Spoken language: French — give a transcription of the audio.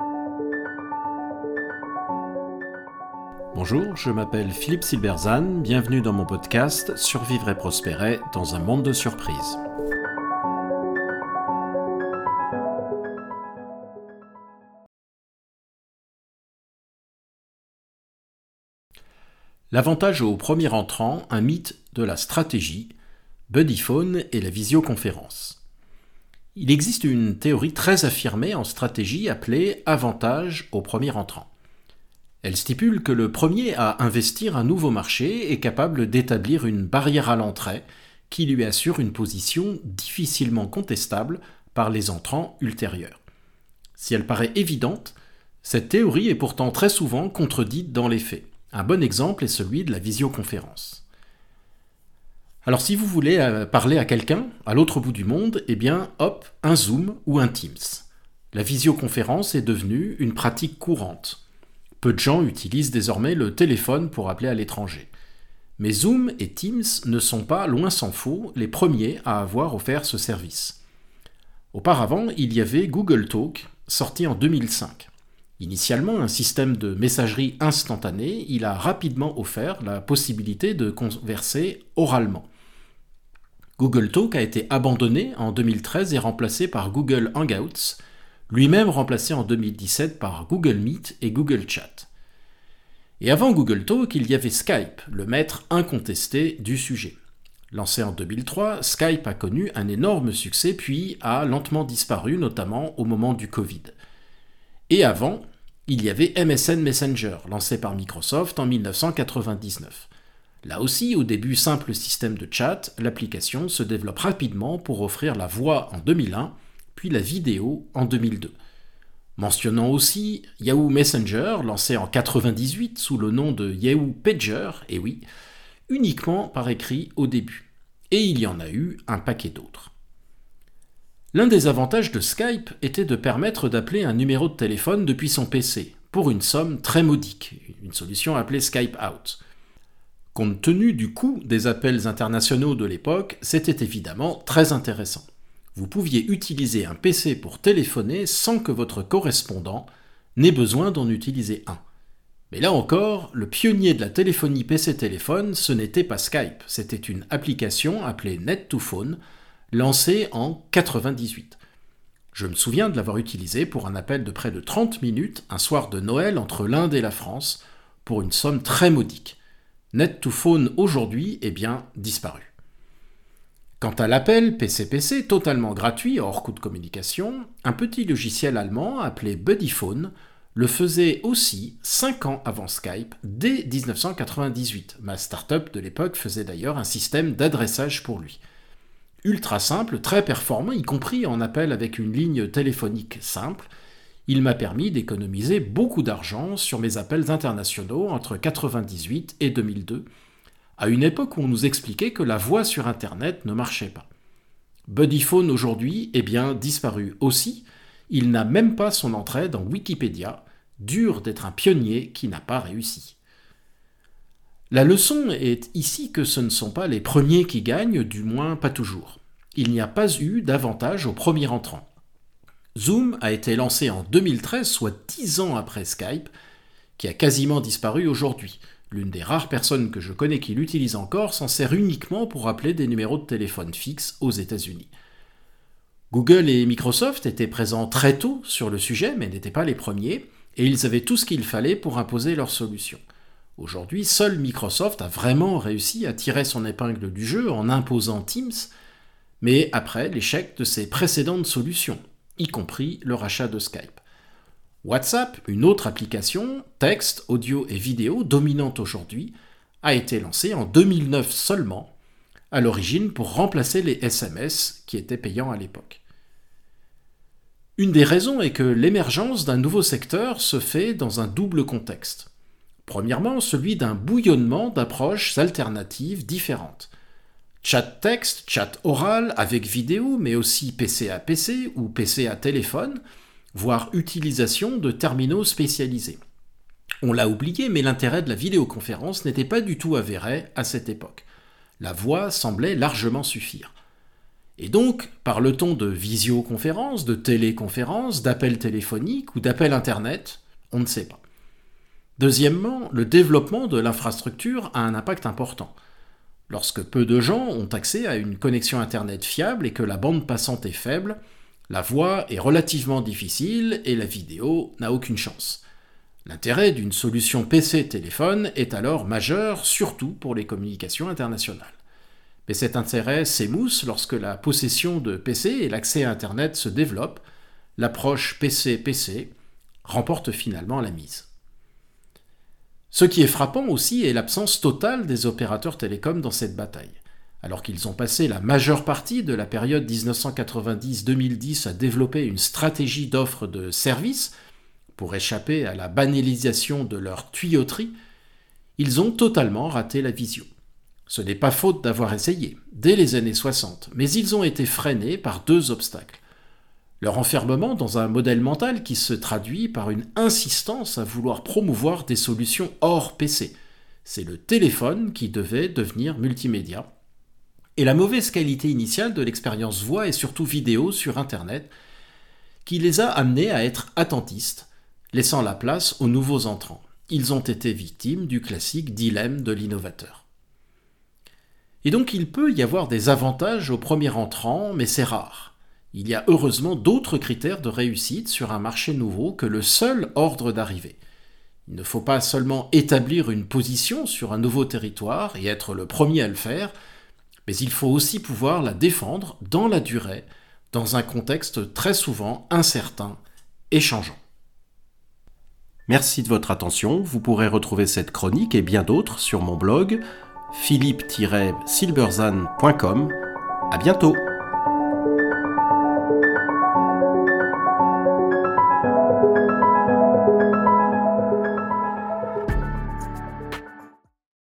Bonjour, je m'appelle Philippe Silberzan, bienvenue dans mon podcast Survivre et prospérer dans un monde de surprises. L'avantage au premier entrant, un mythe de la stratégie, Buddyphone et la visioconférence. Il existe une théorie très affirmée en stratégie appelée avantage au premier entrant. Elle stipule que le premier à investir un nouveau marché est capable d'établir une barrière à l'entrée qui lui assure une position difficilement contestable par les entrants ultérieurs. Si elle paraît évidente, cette théorie est pourtant très souvent contredite dans les faits. Un bon exemple est celui de la visioconférence. Alors si vous voulez parler à quelqu'un, à l'autre bout du monde, eh bien hop, un Zoom ou un Teams. La visioconférence est devenue une pratique courante. Peu de gens utilisent désormais le téléphone pour appeler à l'étranger. Mais Zoom et Teams ne sont pas, loin s'en faut, les premiers à avoir offert ce service. Auparavant, il y avait Google Talk, sorti en 2005. Initialement un système de messagerie instantanée, il a rapidement offert la possibilité de converser oralement. Google Talk a été abandonné en 2013 et remplacé par Google Hangouts, lui-même remplacé en 2017 par Google Meet et Google Chat. Et avant Google Talk, il y avait Skype, le maître incontesté du sujet. Lancé en 2003, Skype a connu un énorme succès puis a lentement disparu, notamment au moment du Covid. Et avant, il y avait MSN Messenger, lancé par Microsoft en 1999. Là aussi, au début simple système de chat, l'application se développe rapidement pour offrir la voix en 2001, puis la vidéo en 2002. Mentionnons aussi Yahoo Messenger, lancé en 1998 sous le nom de Yahoo Pager, et oui, uniquement par écrit au début. Et il y en a eu un paquet d'autres. L'un des avantages de Skype était de permettre d'appeler un numéro de téléphone depuis son PC, pour une somme très modique, une solution appelée Skype Out. Compte tenu du coût des appels internationaux de l'époque, c'était évidemment très intéressant. Vous pouviez utiliser un PC pour téléphoner sans que votre correspondant n'ait besoin d'en utiliser un. Mais là encore, le pionnier de la téléphonie PC-téléphone, ce n'était pas Skype, c'était une application appelée Net2Phone, lancée en 1998. Je me souviens de l'avoir utilisé pour un appel de près de 30 minutes un soir de Noël entre l'Inde et la France, pour une somme très modique. Net2Phone aujourd'hui est bien disparu. Quant à l'appel PC-PC, totalement gratuit, hors coût de communication, un petit logiciel allemand appelé Buddyphone le faisait aussi 5 ans avant Skype, dès 1998. Ma start-up de l'époque faisait d'ailleurs un système d'adressage pour lui. Ultra simple, très performant, y compris en appel avec une ligne téléphonique simple, il m'a permis d'économiser beaucoup d'argent sur mes appels internationaux entre 1998 et 2002, à une époque où on nous expliquait que la voix sur Internet ne marchait pas. Buddyphone aujourd'hui est bien disparu aussi, il n'a même pas son entrée dans Wikipédia, dur d'être un pionnier qui n'a pas réussi. La leçon est ici que ce ne sont pas les premiers qui gagnent, du moins pas toujours. Il n'y a pas eu d'avantage au premier entrant. Zoom a été lancé en 2013, soit 10 ans après Skype, qui a quasiment disparu aujourd'hui. L'une des rares personnes que je connais qui l'utilise encore s'en sert uniquement pour appeler des numéros de téléphone fixes aux États-Unis. Google et Microsoft étaient présents très tôt sur le sujet, mais n'étaient pas les premiers, et ils avaient tout ce qu'il fallait pour imposer leur solution. Aujourd'hui, seul Microsoft a vraiment réussi à tirer son épingle du jeu en imposant Teams, mais après l'échec de ses précédentes solutions, y compris le rachat de Skype. WhatsApp, une autre application, texte, audio et vidéo, dominante aujourd'hui, a été lancée en 2009 seulement, à l'origine pour remplacer les SMS qui étaient payants à l'époque. Une des raisons est que l'émergence d'un nouveau secteur se fait dans un double contexte. Premièrement, celui d'un bouillonnement d'approches alternatives différentes. Chat texte, chat oral avec vidéo, mais aussi PC à PC ou PC à téléphone, voire utilisation de terminaux spécialisés. On l'a oublié, mais l'intérêt de la vidéoconférence n'était pas du tout avéré à cette époque. La voix semblait largement suffire. Et donc, parle-t-on de visioconférence, de téléconférence, d'appel téléphonique ou d'appel Internet? On ne sait pas. Deuxièmement, le développement de l'infrastructure a un impact important. Lorsque peu de gens ont accès à une connexion Internet fiable et que la bande passante est faible, la voix est relativement difficile et la vidéo n'a aucune chance. L'intérêt d'une solution PC-téléphone est alors majeur, surtout pour les communications internationales. Mais cet intérêt s'émousse lorsque la possession de PC et l'accès à Internet se développent. L'approche PC-PC remporte finalement la mise. Ce qui est frappant aussi est l'absence totale des opérateurs télécoms dans cette bataille. Alors qu'ils ont passé la majeure partie de la période 1990-2010 à développer une stratégie d'offre de services pour échapper à la banalisation de leur tuyauterie, ils ont totalement raté la visio. Ce n'est pas faute d'avoir essayé, dès les années 60, mais ils ont été freinés par deux obstacles. Leur enfermement dans un modèle mental qui se traduit par une insistance à vouloir promouvoir des solutions hors PC. C'est le téléphone qui devait devenir multimédia. Et la mauvaise qualité initiale de l'expérience voix et surtout vidéo sur Internet qui les a amenés à être attentistes, laissant la place aux nouveaux entrants. Ils ont été victimes du classique dilemme de l'innovateur. Et donc il peut y avoir des avantages au premier entrant, mais c'est rare. Il y a heureusement d'autres critères de réussite sur un marché nouveau que le seul ordre d'arrivée. Il ne faut pas seulement établir une position sur un nouveau territoire et être le premier à le faire, mais il faut aussi pouvoir la défendre dans la durée, dans un contexte très souvent incertain et changeant. Merci de votre attention. Vous pourrez retrouver cette chronique et bien d'autres sur mon blog philippe-silberzan.com. À bientôt.